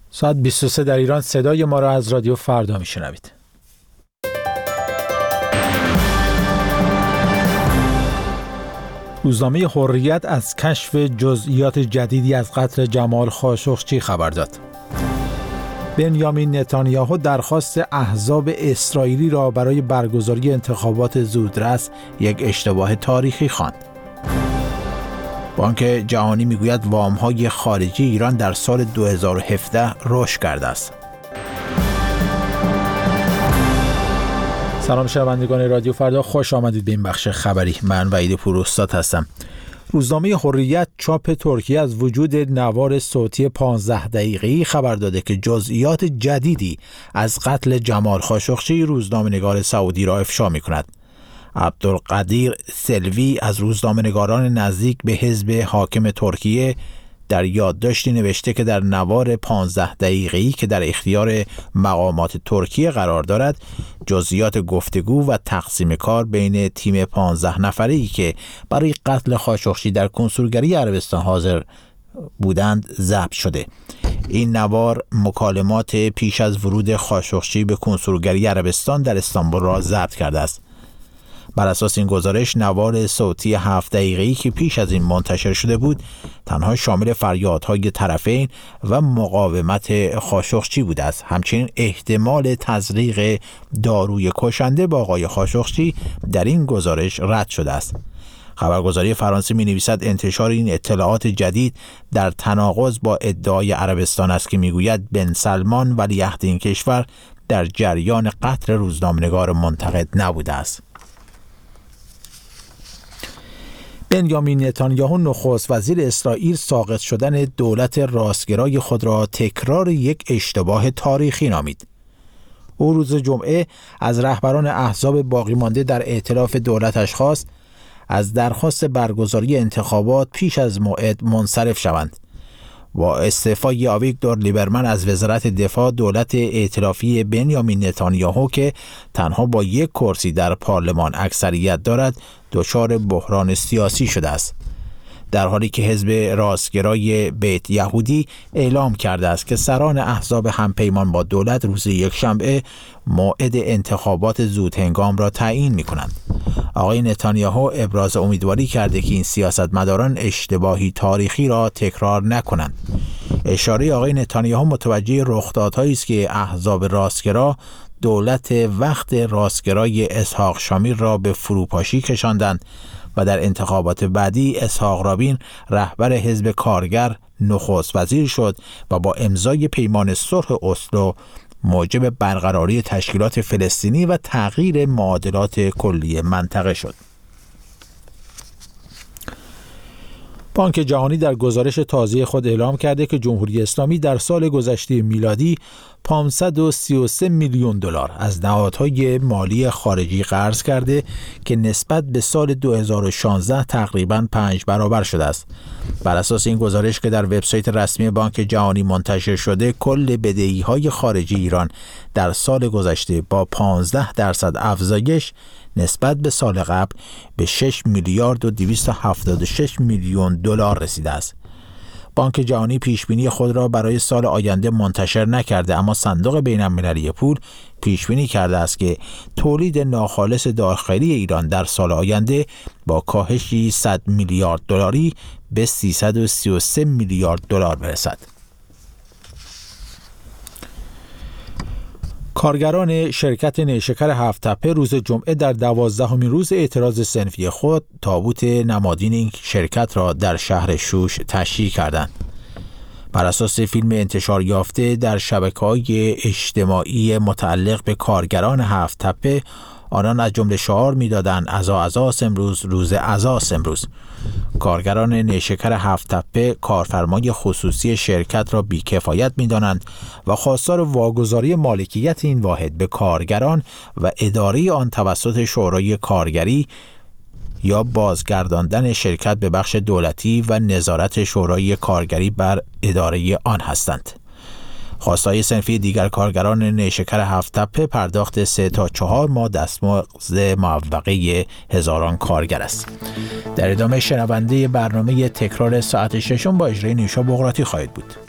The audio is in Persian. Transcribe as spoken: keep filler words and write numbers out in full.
ساعت بیست و سه در ایران. صدای ما را از رادیو فردا میشنوید. روزنامه حریت از کشف جزئیات جدیدی از قتل جمال خاشقچی خبر داد. بنیامین نتانیاهو درخواست احزاب اسرائیلی را برای برگزاری انتخابات زودرس یک اشتباه تاریخی خواند. بانک جهانی میگوید وام‌های خارجی ایران در سال دو هزار و هفده رشد کرده است. سلام شنوندگان رادیو فردا، خوش آمدید به این بخش خبری. من وحید پوراستاد هستم. روزنامه حریت چاپ ترکیه از وجود نوار صوتی پانزده دقیقه‌ای خبر داده که جزئیات جدیدی از قتل جمال خاشقچی روزنامه‌نگار سعودی را افشا می‌کند. عبدالقدیر سلوی از روزنامه‌نگاران نزدیک به حزب حاکم ترکیه در یادداشتی نوشته که در نوار پانزده دقیقه‌ای که در اختیار مقامات ترکیه قرار دارد، جزئیات گفتگو و تقسیم کار بین تیم پانزده نفره‌ای که برای قتل خاشقچی در کنسولگری عربستان حاضر بودند ضبط شده. این نوار مکالمات پیش از ورود خاشقچی به کنسولگری عربستان در استانبول را ضبط کرده است. بر اساس این گزارش، نوار صوتی هفت دقیقه‌ای که پیش از این منتشر شده بود تنها شامل فریادهای طرفین و مقاومت خاشقچی بوده است. همچنین احتمال تزریق داروی کشنده با آقای خاشقچی در این گزارش رد شده است. خبرگزاری فرانسه می‌نویسد انتشار این اطلاعات جدید در تناقض با ادعای عربستان است که می‌گوید بن سلمان ولیعهد این کشور در جریان قتل روزنامه‌نگار منتقد نبوده است. بنیامین نتانیاهو نخست وزیر اسرائیل ساقط شدن دولت راستگرای خود را تکرار یک اشتباه تاریخی نامید. او روز جمعه از رهبران احزاب باقی مانده در ائتلاف دولتش خواست از درخواست برگزاری انتخابات پیش از موعد منصرف شوند. با استعفای آویگدور لیبرمن از وزارت دفاع، دولت ائتلافی بنیامین نتانیاهو که تنها با یک کرسی در پارلمان اکثریت دارد، دچار بحران سیاسی شده است، در حالی که حزب راستگرای بیت یهودی اعلام کرده است که سران احزاب همپیمان با دولت روز یکشنبه موعد انتخابات زودهنگام را تعیین می‌کنند. آقای نتانیاهو ابراز امیدواری کرده که این سیاستمداران اشتباهی تاریخی را تکرار نکنند. اشاره آقای نتانیاهو متوجه رخدادهایی است که احزاب راستگرا دولت وقت راستگرای اسحاق شامیر را به فروپاشی کشاندند و در انتخابات بعدی اسحاق رابین رهبر حزب کارگر نخست وزیر شد و با امضای پیمان صلح اسلو موجب برقراری تشکیلات فلسطینی و تغییر معادلات کلی منطقه شد. بانک جهانی در گزارش تازه خود اعلام کرده که جمهوری اسلامی در سال گذشته میلادی پانصد و سی و سه میلیون دلار از نهادهای مالی خارجی قرض کرده که نسبت به سال دو هزار و شانزده تقریباً پنج برابر شده است. بر اساس این گزارش که در وبسایت رسمی بانک جهانی منتشر شده، کل بدهی‌های خارجی ایران در سال گذشته با پانزده درصد افزایش نسبت به سال قبل به شش میلیارد و دویست و هفتاد و شش میلیون دلار رسیده است. بانک جهانی پیشبینی خود را برای سال آینده منتشر نکرده، اما صندوق بین‌المللی پول پیشبینی کرده است که تولید ناخالص داخلی ایران در سال آینده با کاهشی صد میلیارد دلاری به سیصد و سی و سه میلیارد دلار برسد. کارگران شرکت نیشکر هفت تپه روز جمعه در دوازدهمین روز اعتراض صنفی خود تابوت نمادین این شرکت را در شهر شوش تشییع کردند. بر اساس فیلم انتشار یافته در شبکه‌های اجتماعی متعلق به کارگران هفت تپه، آنان از جمله شعار می‌دادند عزا عزاست امروز، روز عزاست امروز. کارگران نیشکر هفت تپه کارفرمای خصوصی شرکت را بی‌کفایت می‌دانند و خواستار واگذاری مالکیت این واحد به کارگران و اداره آن توسط شورای کارگری یا بازگرداندن شرکت به بخش دولتی و نظارت شورای کارگری بر اداره آن هستند. خواستای صنفی دیگر کارگران نیشکر هفت تپه پرداخت سه تا چهار ماه دستمزد معوقه هزاران کارگر است. در ادامه شنونده برنامه تکرار ساعت ششم با اجرای نیوشا بغراتی خواهید بود.